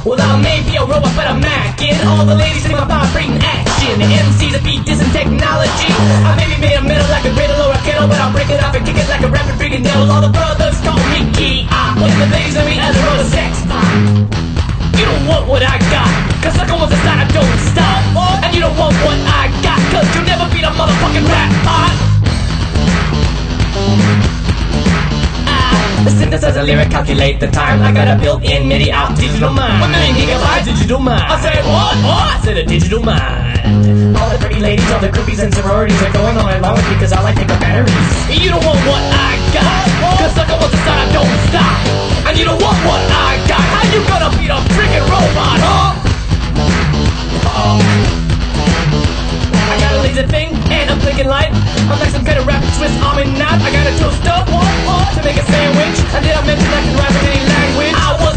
Well, I may be a robot, but I'm macking. All the ladies in my vibrating action. The MC's a beat, this and technology. I may be made of metal like a griddle or a kettle, but I'll break it off and kick it like a rapid freaking devil. All the brothers call me Key. And the ladies know me as a roller sex. You don't want what I got, cause sucker was a sign I don't stop. And you don't want what I got, cause you'll never beat a motherfucking rap art. The synthesizer lyric, calculate the time. I got a built-in MIDI out digital mind. 1 million gigabytes digital mind. I said what? I said a digital mind. All the pretty ladies, all the groupies and sororities are going on along with me cause I like pickup batteries. You don't want what I got, cause sucker was a sign I don't stop. And you don't want what I got. How you gonna beat a freaking robot, huh? I got a laser thing and a blinking light. I'm like some kind of rapid Swiss Army knife. I got a toaster to make a sandwich. And did I mention I can rap in any language? I was